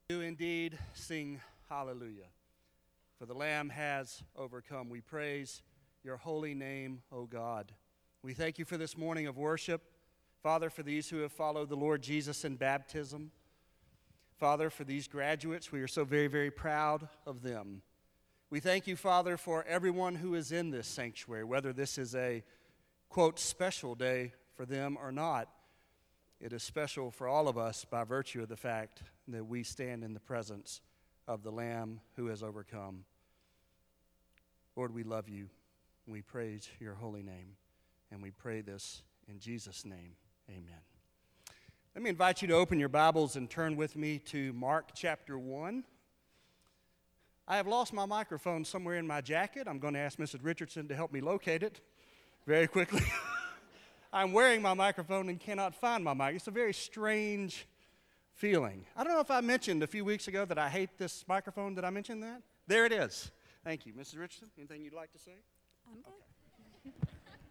Do indeed sing hallelujah. For the Lamb has overcome. We praise your holy name, O God. We thank you for this morning of worship. Father, for these who have followed the Lord Jesus in baptism. Father, for these graduates, we are so very, very proud of them. We thank you, Father, for everyone who is in this sanctuary, whether this is a, quote, special day for them or not. It is special for all of us by virtue of the fact that we stand in the presence of the Lamb who has overcome. Lord, we love you. We praise your holy name, and we pray this in Jesus' name. Amen. Let me invite you to open your Bibles and turn with me to Mark chapter 1. I have lost my microphone somewhere in my jacket. I'm going to ask Mrs. Richardson to help me locate it very quickly. I'm wearing my microphone and cannot find my mic. It's a very strange feeling. I don't know if I mentioned a few weeks ago that I hate this microphone. Did I mention that? There it is. Thank you. Mrs. Richardson, anything you'd like to say? I'm good. Okay.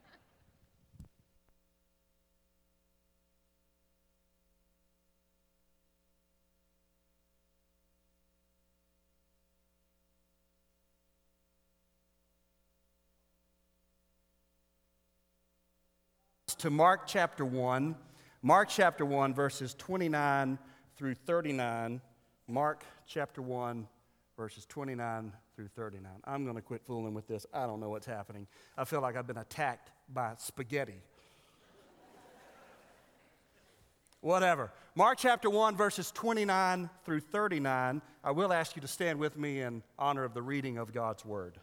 To Mark chapter 1. Mark chapter 1, verses 29 through 39. Mark chapter 1, verses 29 through 39. I'm going to quit fooling with this. I don't know what's happening. I feel like I've been attacked by spaghetti. Whatever. Mark chapter 1, verses 29 through 39. I will ask you to stand with me in honor of the reading of God's word.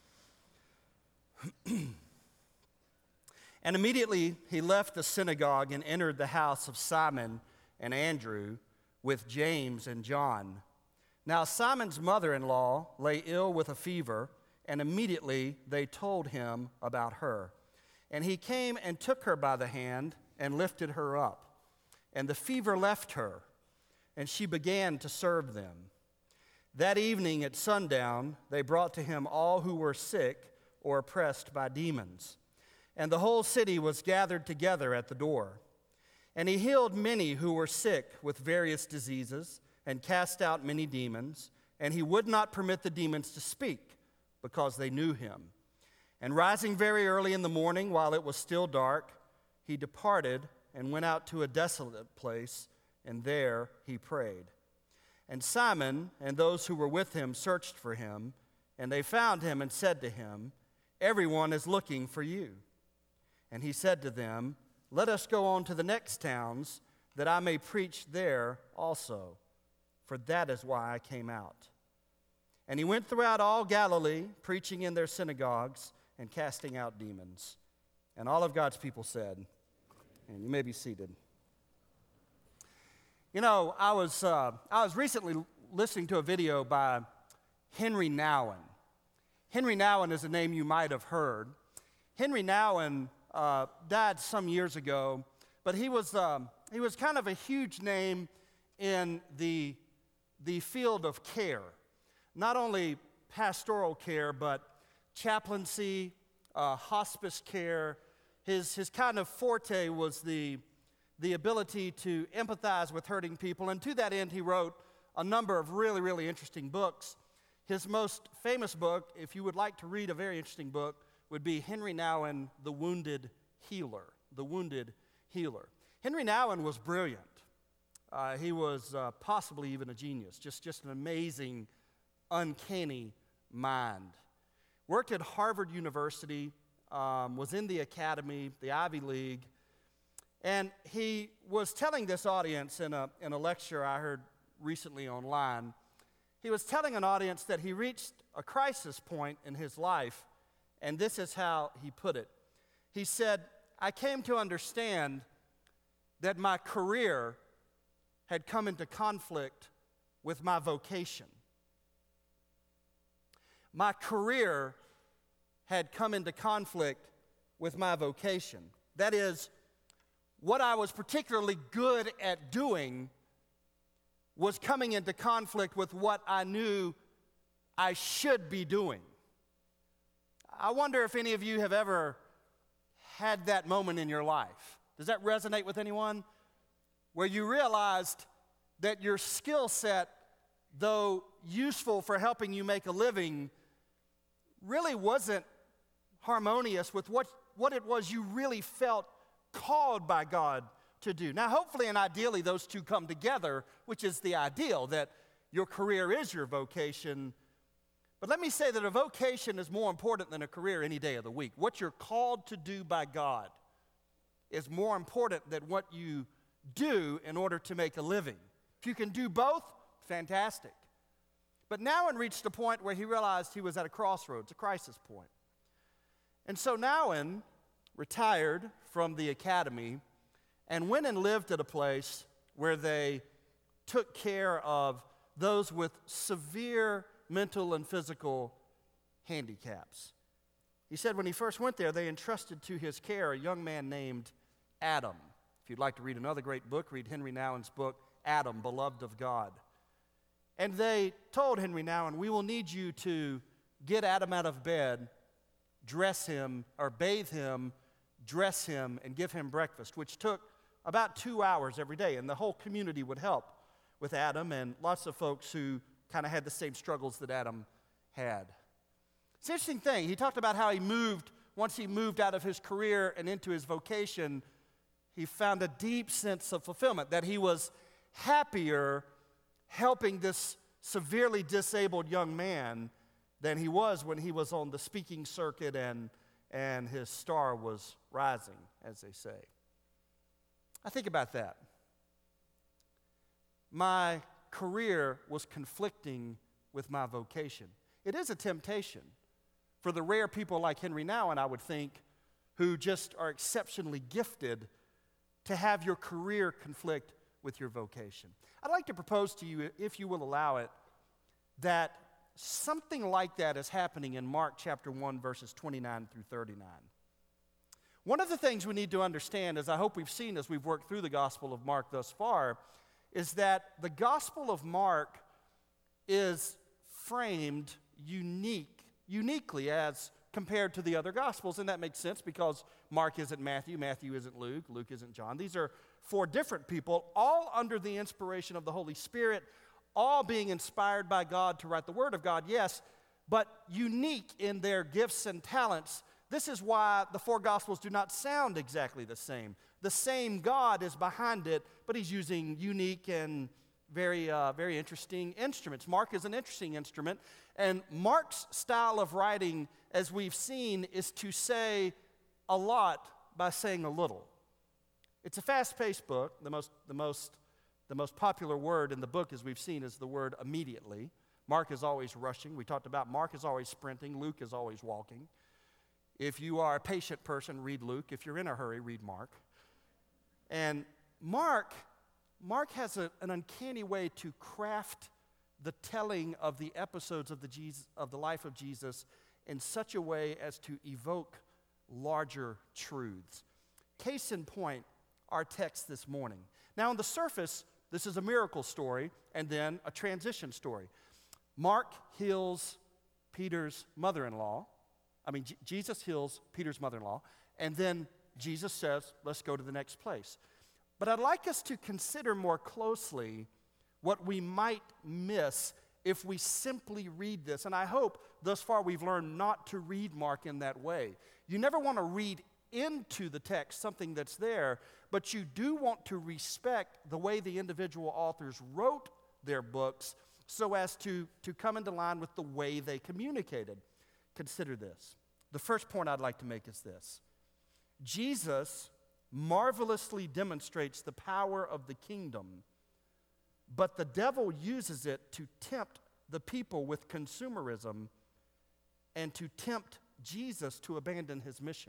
And immediately he left the synagogue and entered the house of Simon and Andrew with James and John. Now Simon's mother-in-law lay ill with a fever, and immediately they told him about her. And he came and took her by the hand and lifted her up. And the fever left her, and she began to serve them. That evening at sundown, they brought to him all who were sick or oppressed by demons. And the whole city was gathered together at the door. And he healed many who were sick with various diseases and cast out many demons. And he would not permit the demons to speak because they knew him. And rising very early in the morning, while it was still dark, he departed and went out to a desolate place, and there he prayed. And Simon and those who were with him searched for him, and they found him and said to him, "Everyone is looking for you." And he said to them, "Let us go on to the next towns, that I may preach there also, for that is why I came out." And he went throughout all Galilee, preaching in their synagogues and casting out demons. And all of God's people said, and you may be seated. You know, I was recently listening to a video by Henry Nouwen. Henry Nouwen is a name you might have heard. Henry Nouwen died some years ago, but he was kind of a huge name in the field of care. Not only pastoral care, but chaplaincy, hospice care. His kind of forte was the ability to empathize with hurting people, and to that end, he wrote a number of really, really interesting books. His most famous book, if you would like to read a very interesting book, would be Henry Nouwen, The Wounded Healer. The Wounded Healer. Henry Nouwen was brilliant. He was possibly even a genius, just an amazing, uncanny mind. Worked at Harvard University, was in the academy, the Ivy League, and he was telling this audience in a lecture I heard recently online. He was telling an audience that he reached a crisis point in his life, and this is how he put it. He said, "I came to understand that my career had come into conflict with my vocation. My career had come into conflict with my vocation. That is, what I was particularly good at doing was coming into conflict with what I knew I should be doing." I wonder if any of you have ever had that moment in your life. Does that resonate with anyone? Where you realized that your skill set though useful for helping you make a living, really wasn't harmonious with what it was you really felt called by God to do. Now, hopefully and ideally, those two come together, which is the ideal, that your career is your vocation. But let me say that a vocation is more important than a career any day of the week. What you're called to do by God is more important than what you do in order to make a living. If you can do both, fantastic. But Nouwen reached a point where he realized he was at a crossroads, a crisis point. And so Nouwen retired from the academy and went and lived at a place where they took care of those with severe mental and physical handicaps. He said when he first went there, they entrusted to his care a young man named Adam. If you'd like to read another great book, read Henry Nouwen's book, Adam, Beloved of God. And they told Henry Nouwen, we will need you to get Adam out of bed, dress him, or bathe him, dress him, and give him breakfast, which took about 2 hours every day. And the whole community would help with Adam and lots of folks who kind of had the same struggles that Adam had. It's an interesting thing. He talked about how once he moved out of his career and into his vocation, he found a deep sense of fulfillment, that he was happier helping this severely disabled young man than he was when he was on the speaking circuit and his star was rising, as they say. I think about that. My career was conflicting with my vocation. It is a temptation for the rare people like Henry Nouwen, I would think, who just are exceptionally gifted to have your career conflict with your vocation. I'd like to propose to you, if you will allow it, that something like that is happening in Mark chapter 1, verses 29 through 39. One of the things we need to understand, as I hope we've seen as we've worked through the Gospel of Mark thus far, is that the Gospel of Mark is framed uniquely as compared to the other Gospels, and that makes sense because Mark isn't Matthew, Matthew isn't Luke, Luke isn't John. These are four different people, all under the inspiration of the Holy Spirit, all being inspired by God to write the Word of God, yes, but unique in their gifts and talents. This is why the four Gospels do not sound exactly the same. The same God is behind it, but he's using unique and very interesting instruments. Mark is an interesting instrument, and Mark's style of writing, as we've seen, is to say a lot by saying a little. It's a fast-paced book. The most popular word in the book, as we've seen, is the word immediately. Mark is always rushing. We talked about Mark is always sprinting. Luke is always walking. If you are a patient person, read Luke. If you're in a hurry, read Mark. And Mark has an uncanny way to craft the telling of the episodes of the life of Jesus in such a way as to evoke larger truths. Case in point, our text this morning. Now, on the surface, this is a miracle story and then a transition story. Mark heals Peter's mother-in-law. Jesus heals Peter's mother-in-law, and then Jesus says, let's go to the next place. But I'd like us to consider more closely what we might miss if we simply read this. And I hope thus far we've learned not to read Mark in that way. You never want to read into the text something that's there, but you do want to respect the way the individual authors wrote their books so as to come into line with the way they communicated. Consider this. The first point I'd like to make is this. Jesus marvelously demonstrates the power of the kingdom, but the devil uses it to tempt the people with consumerism and to tempt Jesus to abandon his mission.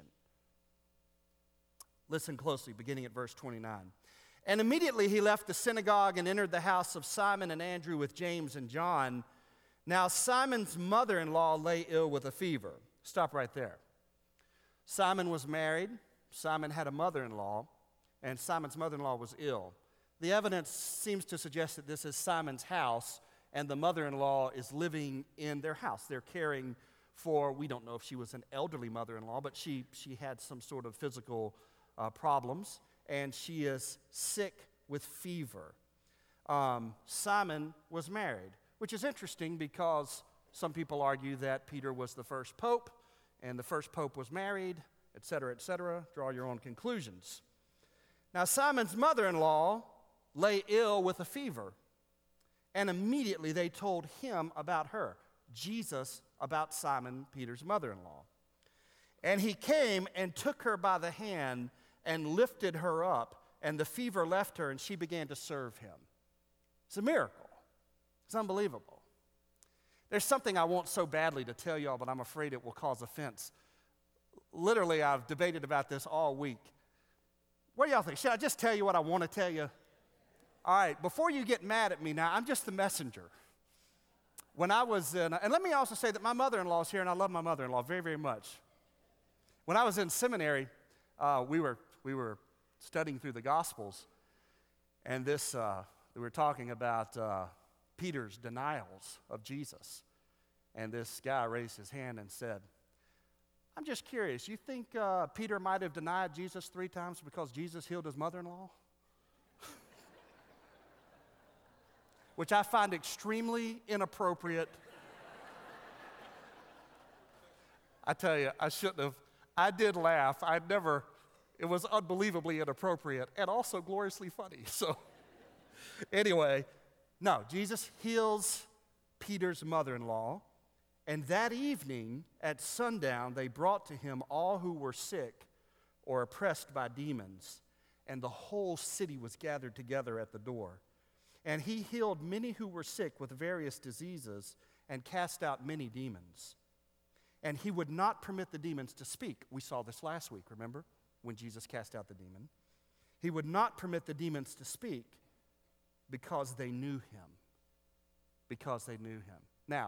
Listen closely, beginning at verse 29. And immediately he left the synagogue and entered the house of Simon and Andrew with James and John. Now Simon's mother-in-law lay ill with a fever. Stop right there. Simon was married. Simon had a mother-in-law, and Simon's mother-in-law was ill. The evidence seems to suggest that this is Simon's house, and the mother-in-law is living in their house. They're caring for, we don't know if she was an elderly mother-in-law, but she had some sort of physical problems, and she is sick with fever. Simon was married. which is interesting because some people argue that Peter was the first pope, and the first pope was married, etc., etc. Draw your own conclusions. Now, Simon's mother-in-law lay ill with a fever, and immediately they told him about her, Jesus, about Simon Peter's mother-in-law. And he came and took her by the hand and lifted her up, and the fever left her, and she began to serve him. It's a miracle. It's unbelievable. There's something I want so badly to tell y'all, but I'm afraid it will cause offense. Literally, I've debated about this all week. What do y'all think? Should I just tell you what I want to tell you? All right, before you get mad at me now, I'm just the messenger. When I was in, and let me also say that my mother-in-law is here, and I love my mother-in-law very, very much. When I was in seminary, we were studying through the Gospels, and we were talking about Peter's denials of Jesus. And this guy raised his hand and said, I'm just curious, you think Peter might have denied Jesus 3 times because Jesus healed his mother-in-law? Which I find extremely inappropriate. I tell you, I shouldn't have. I did laugh. It was unbelievably inappropriate and also gloriously funny. So anyway, no, Jesus heals Peter's mother-in-law, and that evening at sundown, they brought to him all who were sick or oppressed by demons, and the whole city was gathered together at the door. And he healed many who were sick with various diseases and cast out many demons. And he would not permit the demons to speak. We saw this last week, remember, when Jesus cast out the demon. He would not permit the demons to speak because they knew him. Because they knew him. Now,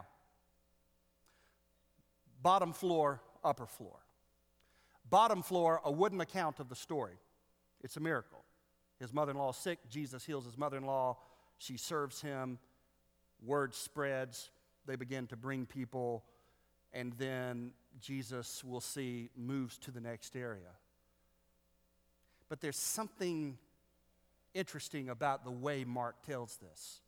bottom floor, upper floor. Bottom floor, a wooden account of the story. It's a miracle. His mother-in-law is sick. Jesus heals his mother-in-law. She serves him. Word spreads. They begin to bring people. And then Jesus, we'll see, moves to the next area. But there's something interesting about the way Mark tells this.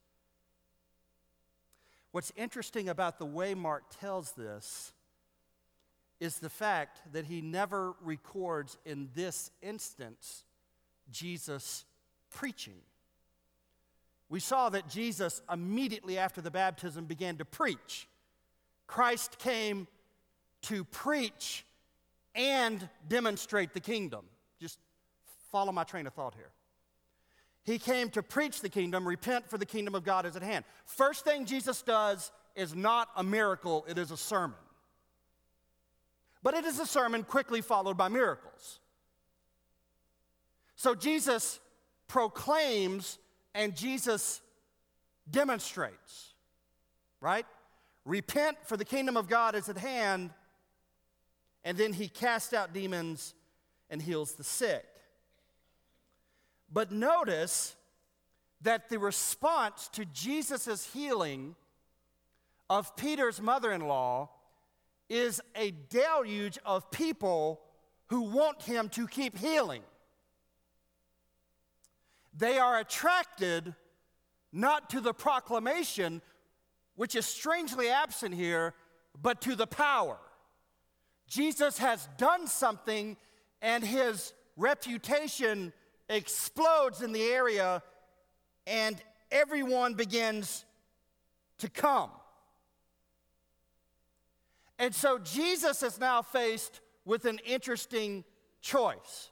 What's interesting about the way Mark tells this is the fact that he never records in this instance Jesus preaching. We saw that Jesus, immediately after the baptism, began to preach. Christ came to preach and demonstrate the kingdom. Just follow my train of thought here. He came to preach the kingdom, repent for the kingdom of God is at hand. First thing Jesus does is not a miracle, it is a sermon. But it is a sermon quickly followed by miracles. So Jesus proclaims and Jesus demonstrates, right? Repent, for the kingdom of God is at hand. And then he casts out demons and heals the sick. But notice that the response to Jesus' healing of Peter's mother-in-law is a deluge of people who want him to keep healing. They are attracted not to the proclamation, which is strangely absent here, but to the power. Jesus has done something, and his reputation explodes in the area, and everyone begins to come. And so Jesus is now faced with an interesting choice.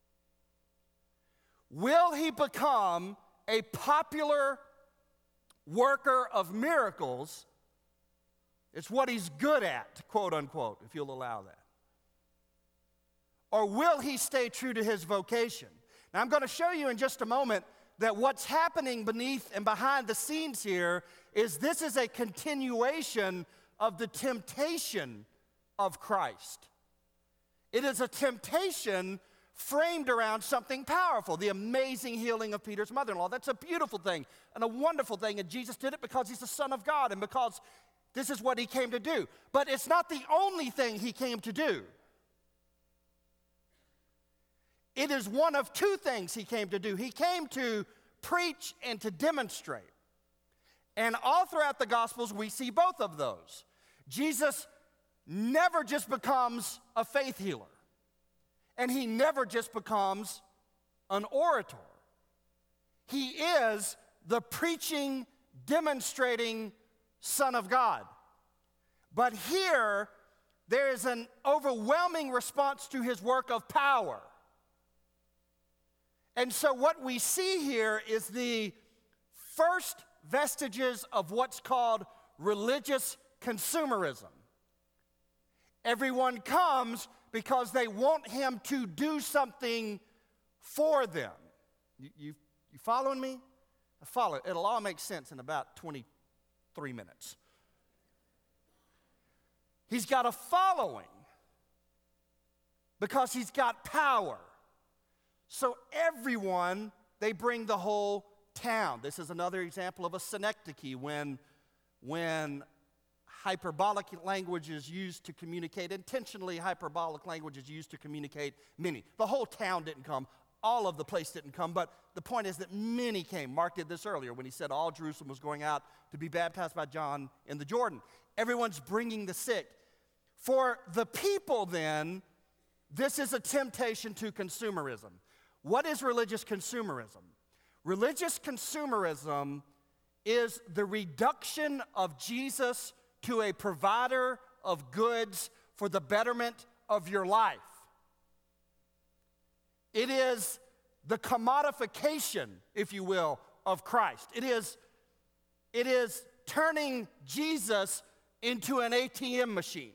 Will he become a popular worker of miracles? It's what he's good at, quote unquote, if you'll allow that. Or will he stay true to his vocation? Now, I'm going to show you in just a moment that what's happening beneath and behind the scenes here is this is a continuation of the temptation of Christ. It is a temptation framed around something powerful, the amazing healing of Peter's mother-in-law. That's a beautiful thing and a wonderful thing, and Jesus did it because he's the Son of God and because this is what he came to do. But it's not the only thing he came to do. It is one of two things he came to do. He came to preach and to demonstrate. And all throughout the Gospels, we see both of those. Jesus never just becomes a faith healer, and he never just becomes an orator. He is the preaching, demonstrating Son of God. But here, there is an overwhelming response to his work of power. And so what we see here is the first vestiges of what's called religious consumerism. Everyone comes because they want him to do something for them. You following me? I follow. It'll all make sense in about 23 minutes. He's got a following because he's got power. So everyone, they bring the whole town. This is another example of a synecdoche when hyperbolic language is used to communicate, intentionally hyperbolic language is used to communicate many. The whole town didn't come. All of the place didn't come, but the point is that many came. Mark did this earlier when he said all Jerusalem was going out to be baptized by John in the Jordan. Everyone's bringing the sick. For the people then, this is a temptation to consumerism. What is religious consumerism? Religious consumerism is the reduction of Jesus to a provider of goods for the betterment of your life. It is the commodification, if you will, of Christ. It is turning Jesus into an ATM machine.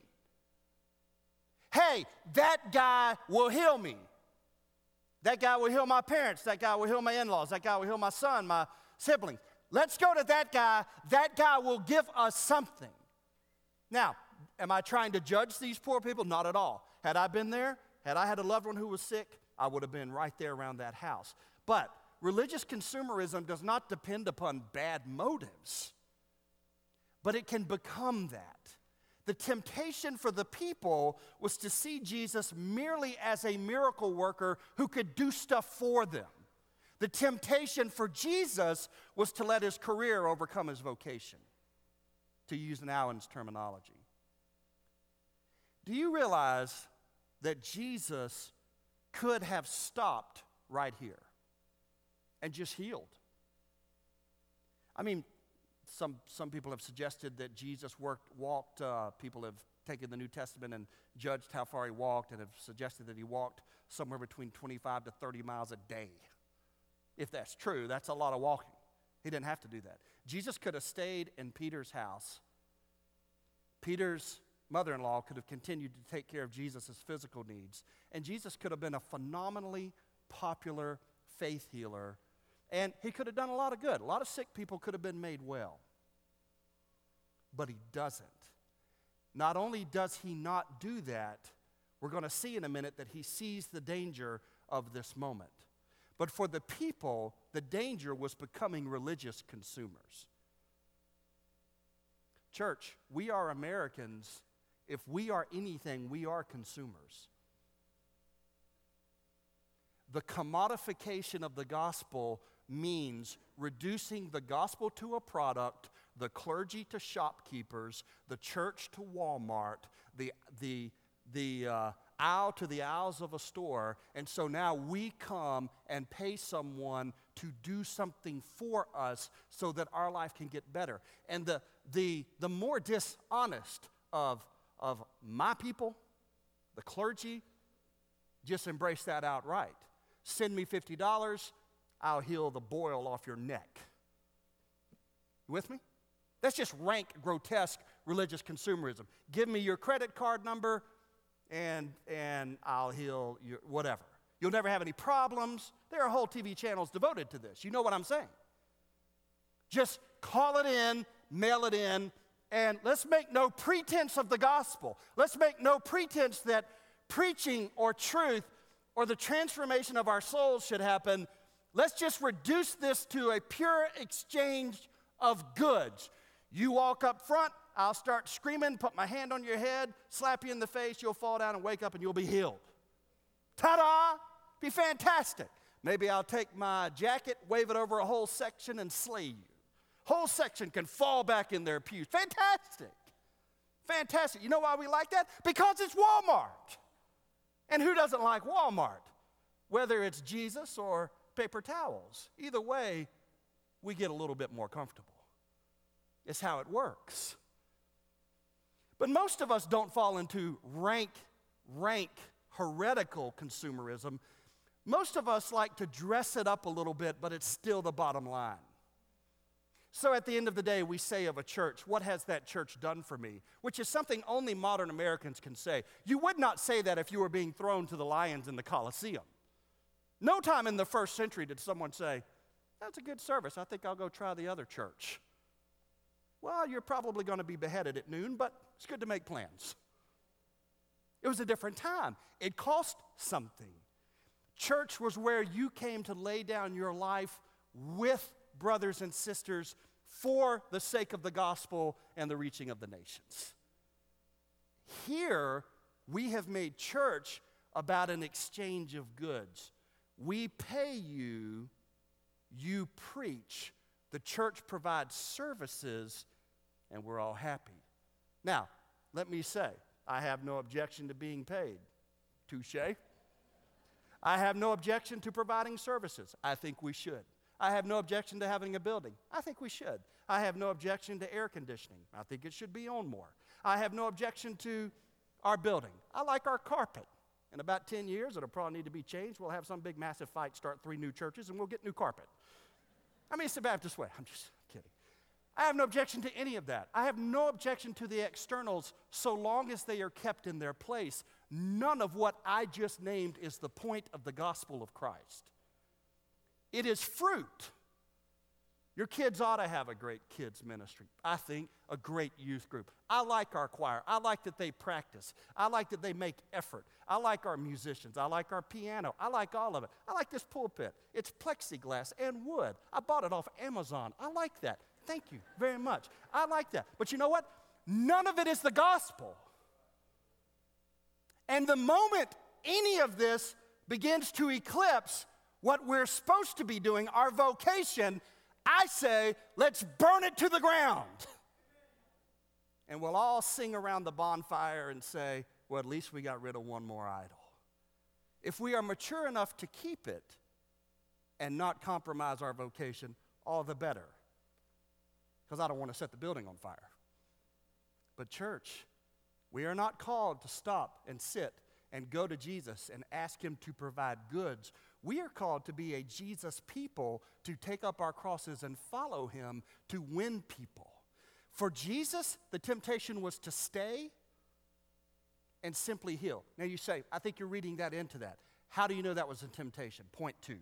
Hey, that guy will heal me. That guy will heal my parents. That guy will heal my in-laws. That guy will heal my son, my siblings. Let's go to that guy. That guy will give us something. Now, am I trying to judge these poor people? Not at all. Had I been there, had I had a loved one who was sick, I would have been right there around that house. But religious consumerism does not depend upon bad motives, but it can become that. The temptation for the people was to see Jesus merely as a miracle worker who could do stuff for them. The temptation for Jesus was to let his career overcome his vocation, to use Allen's terminology. Do you realize that Jesus could have stopped right here and just healed? I mean, some people have suggested that Jesus walked. People have taken the New Testament and judged how far he walked and have suggested that he walked somewhere between 25 to 30 miles a day. If that's true, that's a lot of walking. He didn't have to do that. Jesus could have stayed in Peter's house. Peter's mother-in-law could have continued to take care of Jesus' physical needs. And Jesus could have been a phenomenally popular faith healer. And he could have done a lot of good. A lot of sick people could have been made well. But he doesn't. Not only does he not do that, we're going to see in a minute that he sees the danger of this moment. But for the people, the danger was becoming religious consumers. Church, we are Americans. If we are anything, we are consumers. The commodification of the gospel means reducing the gospel to a product, the clergy to shopkeepers, the church to Walmart, the aisle to the aisles of a store. And so now we come and pay someone to do something for us so that our life can get better. And the more dishonest of my people, the clergy, just embrace that outright. Send me $50, I'll heal the boil off your neck. You with me? That's just rank, grotesque religious consumerism. Give me your credit card number and I'll heal your whatever. You'll never have any problems. There are whole TV channels devoted to this. You know what I'm saying? Just call it in, mail it in, and let's make no pretense of the gospel. Let's make no pretense that preaching or truth or the transformation of our souls should happen. Let's just reduce this to a pure exchange of goods. You walk up front, I'll start screaming, put my hand on your head, slap you in the face, you'll fall down and wake up and you'll be healed. Ta-da! Be fantastic. Maybe I'll take my jacket, wave it over a whole section and slay you. Whole section can fall back in their pews. Fantastic. Fantastic. You know why we like that? Because it's Walmart. And who doesn't like Walmart? Whether it's Jesus or paper towels. Either way, we get a little bit more comfortable. It's how it works. But most of us don't fall into rank, heretical consumerism. Most of us like to dress it up a little bit, but it's still the bottom line. So at the end of the day, we say of a church, what has that church done for me? Which is something only modern Americans can say. You would not say that if you were being thrown to the lions in the Colosseum. No time in the first century did someone say, that's a good service, I think I'll go try the other church. Well, you're probably going to be beheaded at noon, but it's good to make plans. It was a different time. It cost something. Church was where you came to lay down your life with brothers and sisters for the sake of the gospel and the reaching of the nations. Here, we have made church about an exchange of goods. We pay you, you preach, the church provides services, and we're all happy. Now, let me say, I have no objection to being paid. Touché. I have no objection to providing services. I think we should. I have no objection to having a building. I think we should. I have no objection to air conditioning. I think it should be on more. I have no objection to our building. I like our carpet. In about 10 years, it'll probably need to be changed. We'll have some big massive fight, start 3 new churches, and we'll get new carpet. I mean, it's the Baptist way. I'm just kidding. I have no objection to any of that. I have no objection to the externals so long as they are kept in their place. None of what I just named is the point of the gospel of Christ. It is fruit. Your kids ought to have a great kids ministry. I think a great youth group. I like our choir. I like that they practice. I like that they make effort. I like our musicians. I like our piano. I like all of it. I like this pulpit. It's plexiglass and wood. I bought it off Amazon. I like that. Thank you very much. I like that. But you know what? None of it is the gospel. And the moment any of this begins to eclipse what we're supposed to be doing, our vocation, I say, let's burn it to the ground. And we'll all sing around the bonfire and say, well, at least we got rid of one more idol. If we are mature enough to keep it and not compromise our vocation, all the better. Because I don't want to set the building on fire. But church, we are not called to stop and sit and go to Jesus and ask him to provide goods. We are called to be a Jesus people, to take up our crosses and follow him, to win people. For Jesus, the temptation was to stay and simply heal. Now you say, I think you're reading that into that. How do you know that was a temptation? Point two.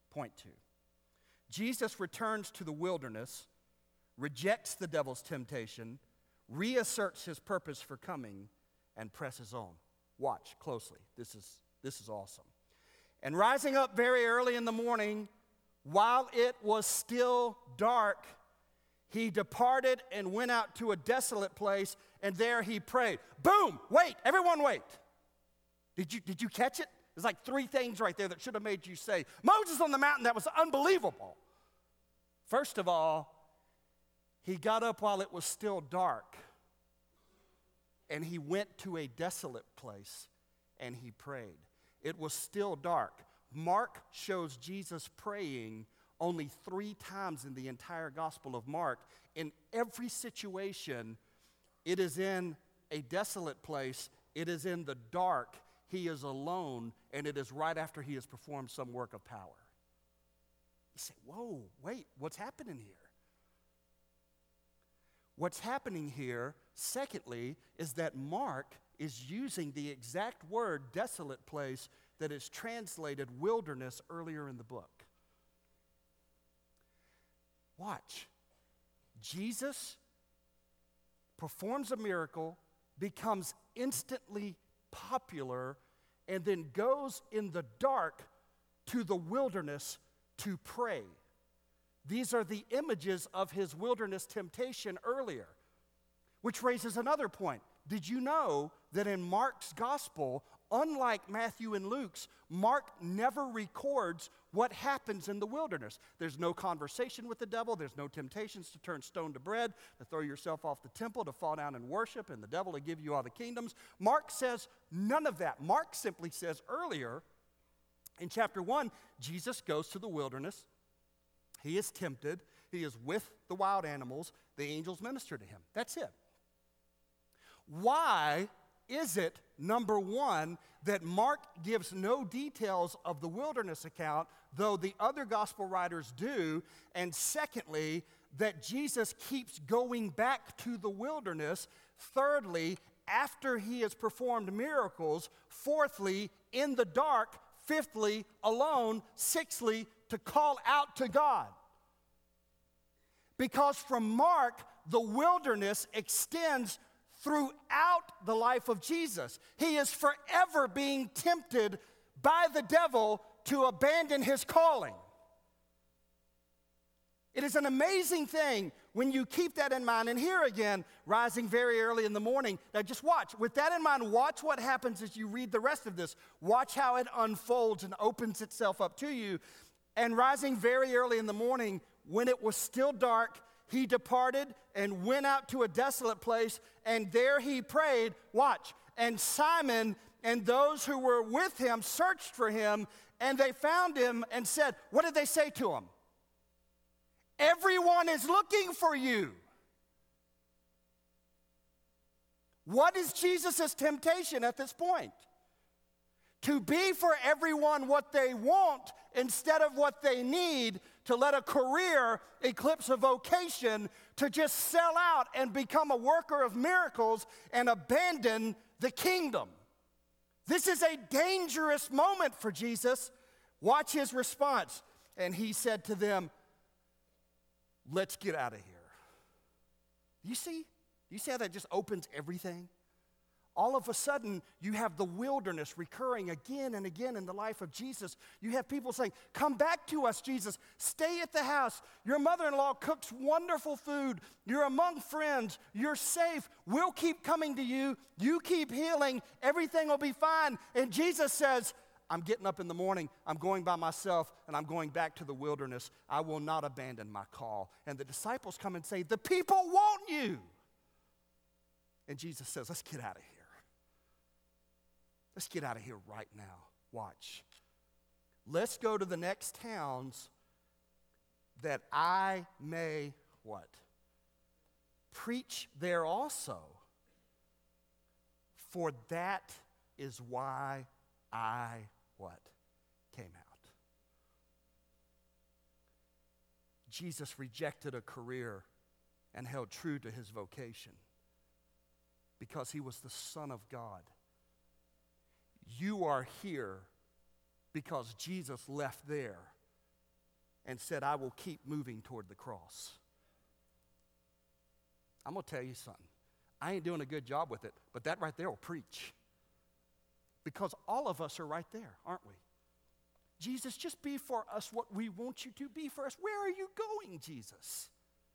Jesus returns to the wilderness, rejects the devil's temptation, reasserts his purpose for coming, and presses on. Watch closely. This is awesome. And rising up very early in the morning, while it was still dark, he departed and went out to a desolate place, and there he prayed. Boom! Wait! Everyone wait! Did you catch it? There's like 3 things right there that should have made you say, Moses on the mountain, that was unbelievable. First of all, he got up while it was still dark, and he went to a desolate place, and he prayed. It was still dark. Mark shows Jesus praying only 3 times in the entire Gospel of Mark. In every situation, it is in a desolate place, it is in the dark, he is alone, and it is right after he has performed some work of power. You say, whoa, wait, what's happening here? What's happening here, secondly, is that Mark is using the exact word desolate place that is translated wilderness earlier in the book. Watch. Jesus performs a miracle, becomes instantly popular, and then goes in the dark to the wilderness to pray. These are the images of his wilderness temptation earlier, which raises another point. Did you know that in Mark's gospel, unlike Matthew and Luke's, Mark never records what happens in the wilderness. There's no conversation with the devil. There's no temptations to turn stone to bread, to throw yourself off the temple, to fall down and worship, and the devil to give you all the kingdoms. Mark says none of that. Mark simply says earlier in chapter 1, Jesus goes to the wilderness. He is tempted. He is with the wild animals. The angels minister to him. That's it. Why is it, number one, that Mark gives no details of the wilderness account, though the other gospel writers do? And secondly, that Jesus keeps going back to the wilderness. Thirdly, after he has performed miracles. Fourthly, in the dark. Fifthly, alone. Sixthly, to call out to God. Because from Mark, the wilderness extends throughout the life of Jesus. He is forever being tempted by the devil to abandon his calling. It is an amazing thing when you keep that in mind. And here again, rising very early in the morning. Now just watch. With that in mind, watch what happens as you read the rest of this. Watch how it unfolds and opens itself up to you. And rising very early in the morning, when it was still dark, he departed and went out to a desolate place, and there he prayed. Watch. And Simon and those who were with him searched for him, and they found him and said, what did they say to him? Everyone is looking for you. What is Jesus' temptation at this point? To be for everyone what they want instead of what they need, to let a career eclipse a vocation, to just sell out and become a worker of miracles and abandon the kingdom. This is a dangerous moment for Jesus. Watch his response. And he said to them, let's get out of here. You see? You see how that just opens everything? All of a sudden, you have the wilderness recurring again and again in the life of Jesus. You have people saying, come back to us, Jesus. Stay at the house. Your mother-in-law cooks wonderful food. You're among friends. You're safe. We'll keep coming to you. You keep healing. Everything will be fine. And Jesus says, I'm getting up in the morning. I'm going by myself, and I'm going back to the wilderness. I will not abandon my call. And the disciples come and say, the people want you. And Jesus says, let's get out of here. Let's get out of here right now. Watch. Let's go to the next towns that I may, what? Preach there also. For that is why I, what? Came out. Jesus rejected a career and held true to his vocation because he was the Son of God. You are here because Jesus left there and said, I will keep moving toward the cross. I'm going to tell you something. I ain't doing a good job with it, but that right there will preach. Because all of us are right there, aren't we? Jesus, just be for us what we want you to be for us. Where are you going, Jesus?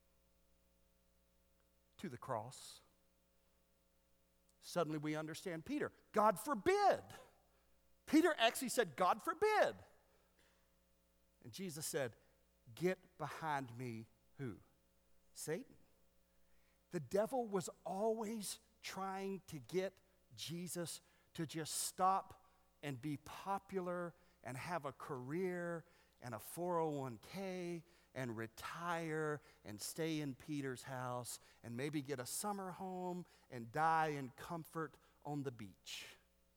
To the cross. Suddenly we understand Peter. God forbid. Peter actually said, God forbid. And Jesus said, get behind me, who? Satan. The devil was always trying to get Jesus to just stop and be popular and have a career and a 401k and retire and stay in Peter's house and maybe get a summer home and die in comfort on the beach.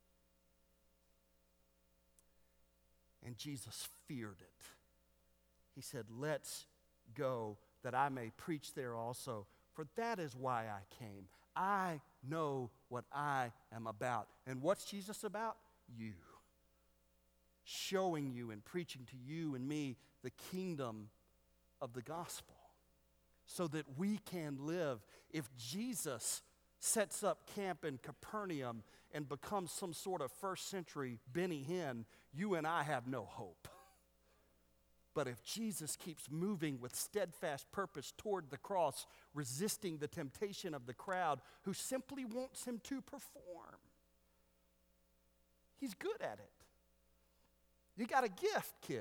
And Jesus feared it. He said, let's go that I may preach there also, for that is why I came. I know what I am about. And what's Jesus about? You. Showing you and preaching to you and me the kingdom of the gospel so that we can live. If Jesus sets up camp in Capernaum and becomes some sort of first century Benny Hinn, you and I have no hope. But if Jesus keeps moving with steadfast purpose toward the cross, resisting the temptation of the crowd who simply wants him to perform, He's good at it. You got a gift, kid.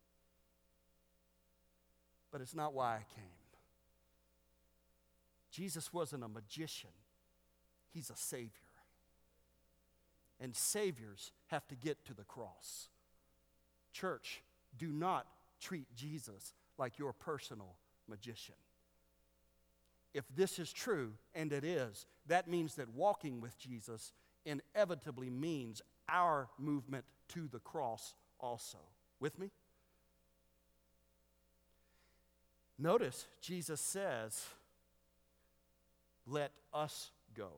But it's not why I came. Jesus wasn't a magician. He's a Savior. And Saviors have to get to the cross. Church, do not treat Jesus like your personal magician. If this is true, and it is, that means that walking with Jesus inevitably means our movement to the cross also. With me? Notice Jesus says, let us go.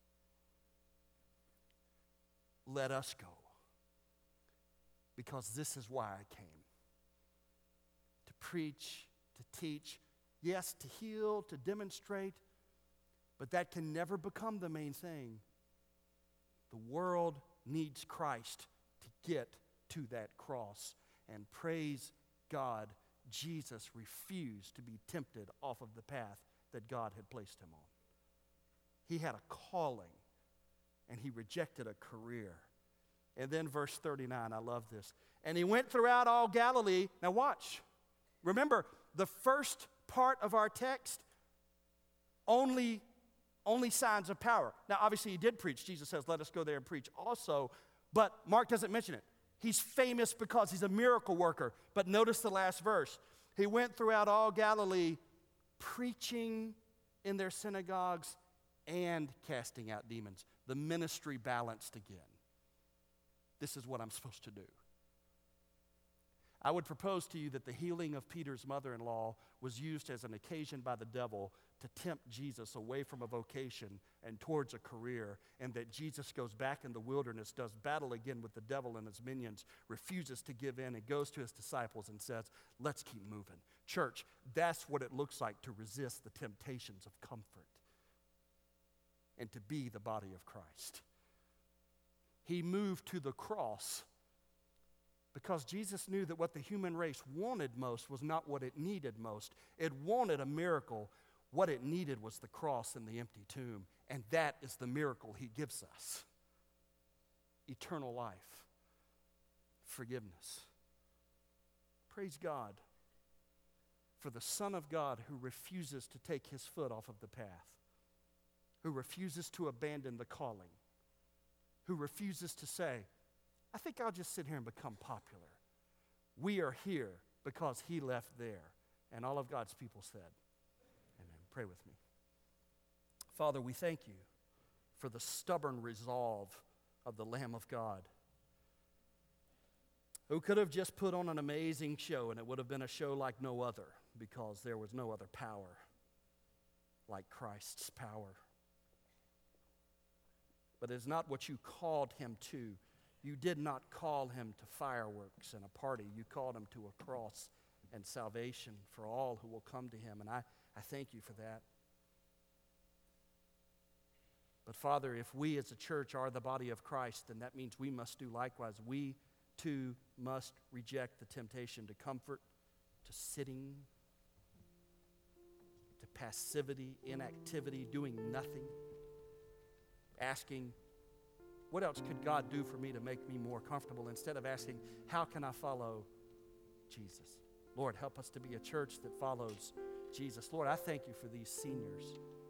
Let us go. Because this is why I came. To preach, to teach, yes, to heal, to demonstrate, but that can never become the main thing. The world needs Christ to get to that cross. And praise God, Jesus refused to be tempted off of the path that God had placed him on. He had a calling, and he rejected a career. And then verse 39, I love this. And he went throughout all Galilee. Now watch. Remember, the first part of our text, only signs of power. Now, obviously, he did preach. Jesus says, let us go there and preach also. But Mark doesn't mention it. He's famous because he's a miracle worker. But notice the last verse. He went throughout all Galilee, preaching in their synagogues and casting out demons. The ministry balanced again. This is what I'm supposed to do. I would propose to you that the healing of Peter's mother-in-law was used as an occasion by the devil to tempt Jesus away from a vocation and towards a career, and that Jesus goes back in the wilderness, does battle again with the devil and his minions, refuses to give in, and goes to his disciples and says, let's keep moving. Church, that's what it looks like to resist the temptations of comfort and to be the body of Christ. He moved to the cross because Jesus knew that what the human race wanted most was not what it needed most. It wanted a miracle. What it needed was the cross and the empty tomb. And that is the miracle he gives us. Eternal life. Forgiveness. Praise God for the Son of God who refuses to take his foot off of the path, who refuses to abandon the calling, who refuses to say, I think I'll just sit here and become popular. We are here because he left there. And all of God's people said, amen. Pray with me. Father, we thank you for the stubborn resolve of the Lamb of God, who could have just put on an amazing show, and it would have been a show like no other, because there was no other power like Christ's power. But it is not what you called him to. You did not call him to fireworks and a party. You called him to a cross and salvation for all who will come to him. And I thank you for that. But Father, if we as a church are the body of Christ, then that means we must do likewise. We too must reject the temptation to comfort, to sitting, to passivity, inactivity, doing nothing, asking, what else could God do for me to make me more comfortable, instead of asking, how can I follow Jesus? Lord, help us to be a church that follows Jesus. Lord, I thank you for these seniors.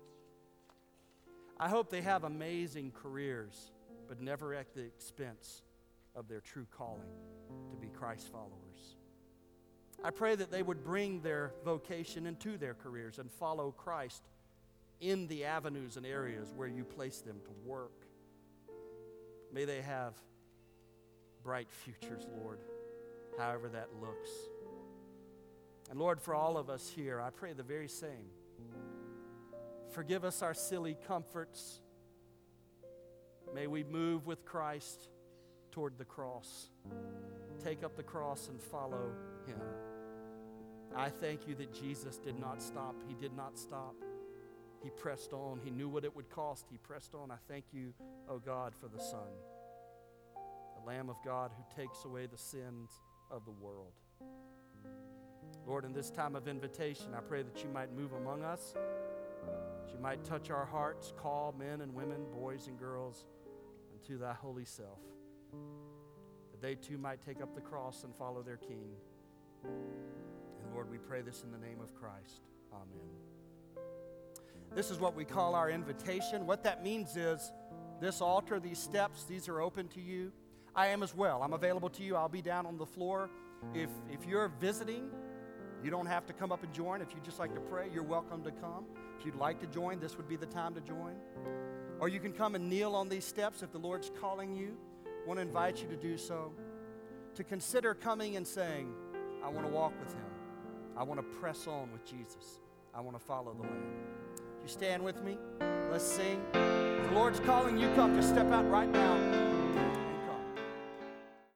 I hope they have amazing careers, but never at the expense of their true calling to be Christ followers. I pray that they would bring their vocation into their careers and follow Christ in the avenues and areas where you place them to work. May they have bright futures, Lord, however that looks. And Lord, for all of us here, I pray the very same. Forgive us our silly comforts. May we move with Christ toward the cross. Take up the cross and follow him. I thank you that Jesus did not stop. He did not stop. He pressed on. He knew what it would cost. He pressed on. I thank you, oh God, for the Son, the Lamb of God who takes away the sins of the world. Lord, in this time of invitation, I pray that you might move among us, that you might touch our hearts, call men and women, boys and girls, unto thy holy self. that they too might take up the cross and follow their King. And Lord, we pray this in the name of Christ. Amen. This is what we call our invitation. What that means is this altar, these steps, these are open to you. I am as well. I'm available to you. I'll be down on the floor. If you're visiting, you don't have to come up and join. If you'd just like to pray, you're welcome to come. If you'd like to join, this would be the time to join. Or you can come and kneel on these steps if the Lord's calling you. I want to invite you to do so. To consider coming and saying, I want to walk with Him. I want to press on with Jesus. I want to follow the Lamb. You stand with me. Let's sing. If the Lord's calling you, come. Just step out right now.